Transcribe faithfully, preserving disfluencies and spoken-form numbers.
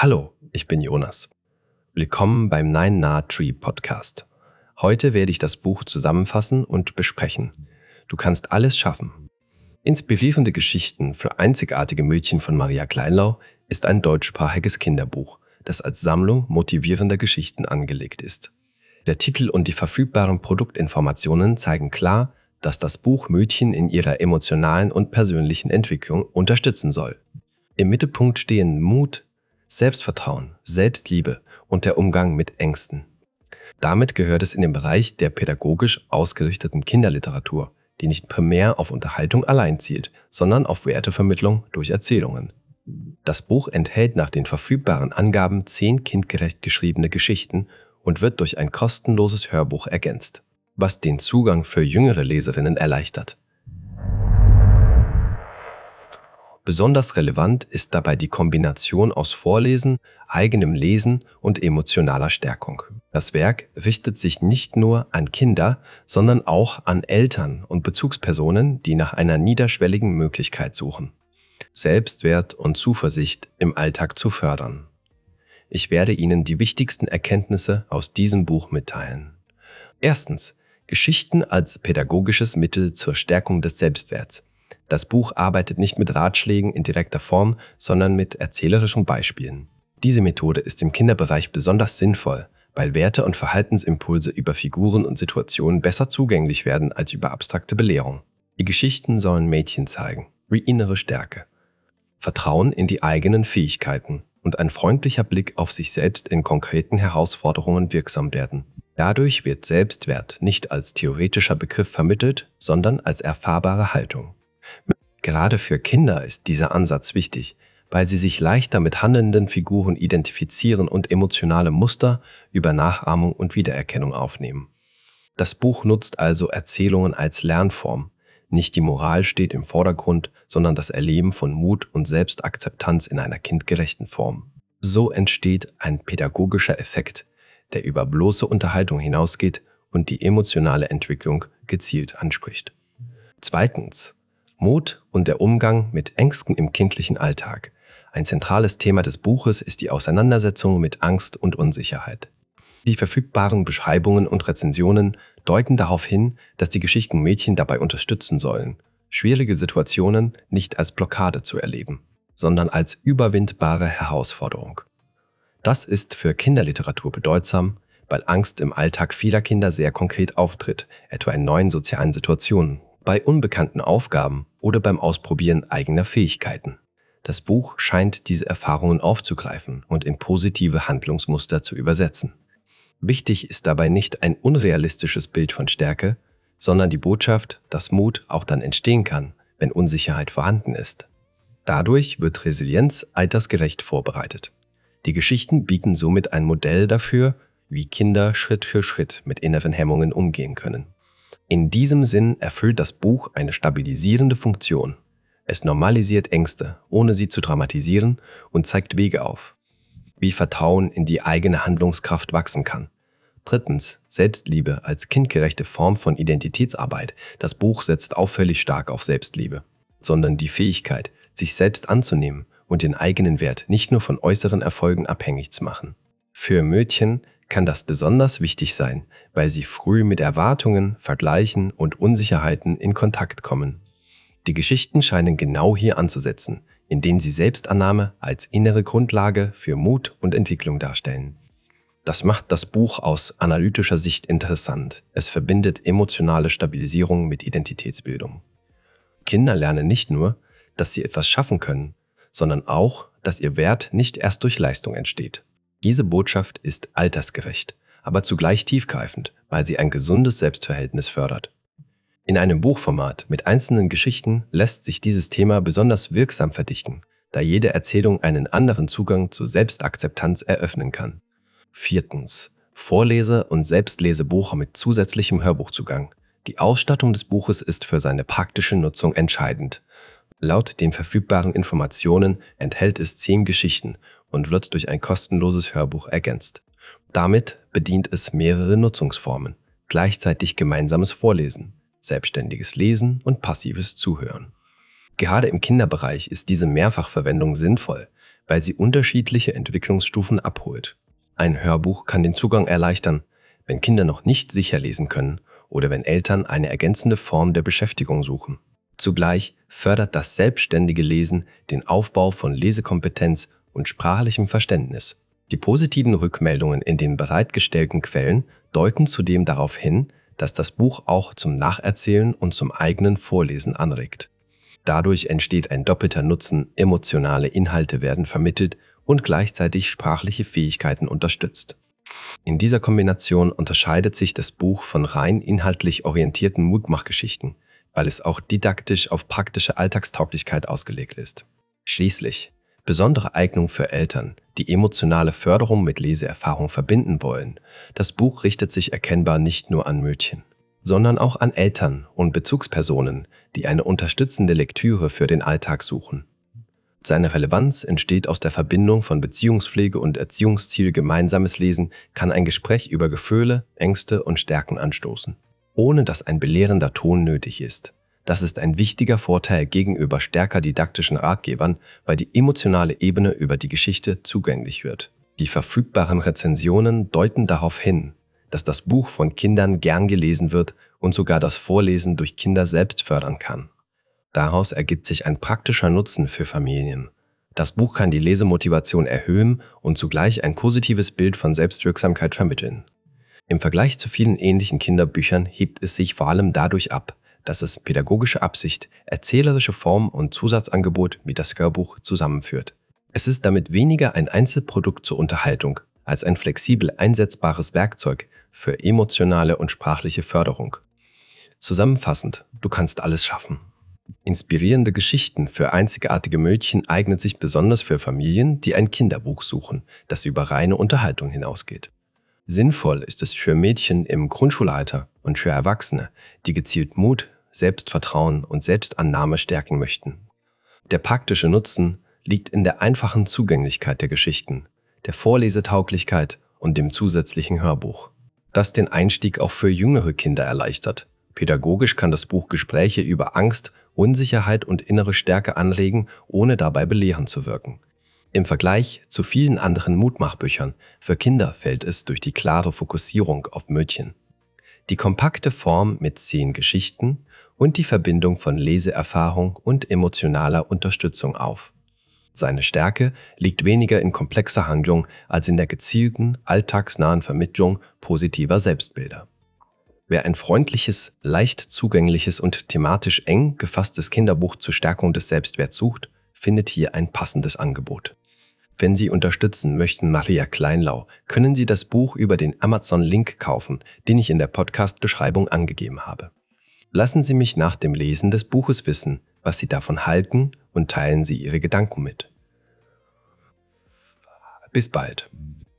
Hallo, ich bin Jonas. Willkommen beim Nine Nah Tree Podcast. Heute werde ich das Buch zusammenfassen und besprechen. Du kannst alles schaffen. Inspirierende Geschichten für einzigartige Mädchen von Maria Kleinlau ist ein deutschsprachiges Kinderbuch, das als Sammlung motivierender Geschichten angelegt ist. Der Titel und die verfügbaren Produktinformationen zeigen klar, dass das Buch Mädchen in ihrer emotionalen und persönlichen Entwicklung unterstützen soll. Im Mittelpunkt stehen Mut, Selbstvertrauen, Selbstliebe und der Umgang mit Ängsten. Damit gehört es in den Bereich der pädagogisch ausgerichteten Kinderliteratur, die nicht primär auf Unterhaltung allein zielt, sondern auf Wertevermittlung durch Erzählungen. Das Buch enthält nach den verfügbaren Angaben zehn kindgerecht geschriebene Geschichten und wird durch ein kostenloses Hörbuch ergänzt, was den Zugang für jüngere Leserinnen erleichtert. Besonders relevant ist dabei die Kombination aus Vorlesen, eigenem Lesen und emotionaler Stärkung. Das Werk richtet sich nicht nur an Kinder, sondern auch an Eltern und Bezugspersonen, die nach einer niederschwelligen Möglichkeit suchen, Selbstwert und Zuversicht im Alltag zu fördern. Ich werde Ihnen die wichtigsten Erkenntnisse aus diesem Buch mitteilen. Erstens. Geschichten als pädagogisches Mittel zur Stärkung des Selbstwerts. Das Buch arbeitet nicht mit Ratschlägen in direkter Form, sondern mit erzählerischen Beispielen. Diese Methode ist im Kinderbereich besonders sinnvoll, weil Werte und Verhaltensimpulse über Figuren und Situationen besser zugänglich werden als über abstrakte Belehrung. Die Geschichten sollen Mädchen zeigen, wie innere Stärke, Vertrauen in die eigenen Fähigkeiten und ein freundlicher Blick auf sich selbst in konkreten Herausforderungen wirksam werden. Dadurch wird Selbstwert nicht als theoretischer Begriff vermittelt, sondern als erfahrbare Haltung. Gerade für Kinder ist dieser Ansatz wichtig, weil sie sich leichter mit handelnden Figuren identifizieren und emotionale Muster über Nachahmung und Wiedererkennung aufnehmen. Das Buch nutzt also Erzählungen als Lernform. Nicht die Moral steht im Vordergrund, sondern das Erleben von Mut und Selbstakzeptanz in einer kindgerechten Form. So entsteht ein pädagogischer Effekt, der über bloße Unterhaltung hinausgeht und die emotionale Entwicklung gezielt anspricht. Zweitens. Mut und der Umgang mit Ängsten im kindlichen Alltag. Ein zentrales Thema des Buches ist die Auseinandersetzung mit Angst und Unsicherheit. Die verfügbaren Beschreibungen und Rezensionen deuten darauf hin, dass die Geschichten Mädchen dabei unterstützen sollen, schwierige Situationen nicht als Blockade zu erleben, sondern als überwindbare Herausforderung. Das ist für Kinderliteratur bedeutsam, weil Angst im Alltag vieler Kinder sehr konkret auftritt, etwa in neuen sozialen Situationen, bei unbekannten Aufgaben oder beim Ausprobieren eigener Fähigkeiten. Das Buch scheint diese Erfahrungen aufzugreifen und in positive Handlungsmuster zu übersetzen. Wichtig ist dabei nicht ein unrealistisches Bild von Stärke, sondern die Botschaft, dass Mut auch dann entstehen kann, wenn Unsicherheit vorhanden ist. Dadurch wird Resilienz altersgerecht vorbereitet. Die Geschichten bieten somit ein Modell dafür, wie Kinder Schritt für Schritt mit inneren Hemmungen umgehen können. In diesem Sinn erfüllt das Buch eine stabilisierende Funktion. Es normalisiert Ängste, ohne sie zu dramatisieren, und zeigt Wege auf, wie Vertrauen in die eigene Handlungskraft wachsen kann. Drittens. Selbstliebe als kindgerechte Form von Identitätsarbeit. Das Buch setzt auffällig stark auf Selbstliebe, sondern die Fähigkeit, sich selbst anzunehmen und den eigenen Wert nicht nur von äußeren Erfolgen abhängig zu machen. Für Mädchen kann das besonders wichtig sein, weil sie früh mit Erwartungen, Vergleichen und Unsicherheiten in Kontakt kommen. Die Geschichten scheinen genau hier anzusetzen, indem sie Selbstannahme als innere Grundlage für Mut und Entwicklung darstellen. Das macht das Buch aus analytischer Sicht interessant. Es verbindet emotionale Stabilisierung mit Identitätsbildung. Kinder lernen nicht nur, dass sie etwas schaffen können, sondern auch, dass ihr Wert nicht erst durch Leistung entsteht. Diese Botschaft ist altersgerecht, aber zugleich tiefgreifend, weil sie ein gesundes Selbstverhältnis fördert. In einem Buchformat mit einzelnen Geschichten lässt sich dieses Thema besonders wirksam verdichten, da jede Erzählung einen anderen Zugang zur Selbstakzeptanz eröffnen kann. Viertens. Vorlese- und Selbstlesebuch mit zusätzlichem Hörbuchzugang. Die Ausstattung des Buches ist für seine praktische Nutzung entscheidend. Laut den verfügbaren Informationen enthält es zehn Geschichten und wird durch ein kostenloses Hörbuch ergänzt. Damit bedient es mehrere Nutzungsformen, gleichzeitig gemeinsames Vorlesen, selbstständiges Lesen und passives Zuhören. Gerade im Kinderbereich ist diese Mehrfachverwendung sinnvoll, weil sie unterschiedliche Entwicklungsstufen abholt. Ein Hörbuch kann den Zugang erleichtern, wenn Kinder noch nicht sicher lesen können oder wenn Eltern eine ergänzende Form der Beschäftigung suchen. Zugleich fördert das selbstständige Lesen den Aufbau von Lesekompetenz und sprachlichem Verständnis. Die positiven Rückmeldungen in den bereitgestellten Quellen deuten zudem darauf hin, dass das Buch auch zum Nacherzählen und zum eigenen Vorlesen anregt. Dadurch entsteht ein doppelter Nutzen, emotionale Inhalte werden vermittelt und gleichzeitig sprachliche Fähigkeiten unterstützt. In dieser Kombination unterscheidet sich das Buch von rein inhaltlich orientierten Mutmachgeschichten, weil es auch didaktisch auf praktische Alltagstauglichkeit ausgelegt ist. Schließlich, besondere Eignung für Eltern, die emotionale Förderung mit Leseerfahrung verbinden wollen. Das Buch richtet sich erkennbar nicht nur an Mädchen, sondern auch an Eltern und Bezugspersonen, die eine unterstützende Lektüre für den Alltag suchen. Seine Relevanz entsteht aus der Verbindung von Beziehungspflege und Erziehungsziel. Gemeinsames Lesen kann ein Gespräch über Gefühle, Ängste und Stärken anstoßen, ohne dass ein belehrender Ton nötig ist. Das ist ein wichtiger Vorteil gegenüber stärker didaktischen Ratgebern, weil die emotionale Ebene über die Geschichte zugänglich wird. Die verfügbaren Rezensionen deuten darauf hin, dass das Buch von Kindern gern gelesen wird und sogar das Vorlesen durch Kinder selbst fördern kann. Daraus ergibt sich ein praktischer Nutzen für Familien. Das Buch kann die Lesemotivation erhöhen und zugleich ein positives Bild von Selbstwirksamkeit vermitteln. Im Vergleich zu vielen ähnlichen Kinderbüchern hebt es sich vor allem dadurch ab, dass es pädagogische Absicht, erzählerische Form und Zusatzangebot wie das Hörbuch zusammenführt. Es ist damit weniger ein Einzelprodukt zur Unterhaltung, als ein flexibel einsetzbares Werkzeug für emotionale und sprachliche Förderung. Zusammenfassend, du kannst alles schaffen. Inspirierende Geschichten für einzigartige Mädchen eignen sich besonders für Familien, die ein Kinderbuch suchen, das über reine Unterhaltung hinausgeht. Sinnvoll ist es für Mädchen im Grundschulalter und für Erwachsene, die gezielt Mut, Selbstvertrauen und Selbstannahme stärken möchten. Der praktische Nutzen liegt in der einfachen Zugänglichkeit der Geschichten, der Vorlesetauglichkeit und dem zusätzlichen Hörbuch, das den Einstieg auch für jüngere Kinder erleichtert. Pädagogisch kann das Buch Gespräche über Angst, Unsicherheit und innere Stärke anregen, ohne dabei belehrend zu wirken. Im Vergleich zu vielen anderen Mutmachbüchern für Kinder fällt es durch die klare Fokussierung auf Mädchen, die kompakte Form mit zehn Geschichten und die Verbindung von Leseerfahrung und emotionaler Unterstützung auf. Seine Stärke liegt weniger in komplexer Handlung als in der gezielten, alltagsnahen Vermittlung positiver Selbstbilder. Wer ein freundliches, leicht zugängliches und thematisch eng gefasstes Kinderbuch zur Stärkung des Selbstwerts sucht, findet hier ein passendes Angebot. Wenn Sie unterstützen möchten Maria Kleinlau, können Sie das Buch über den Amazon-Link kaufen, den ich in der Podcast-Beschreibung angegeben habe. Lassen Sie mich nach dem Lesen des Buches wissen, was Sie davon halten, und teilen Sie Ihre Gedanken mit. Bis bald.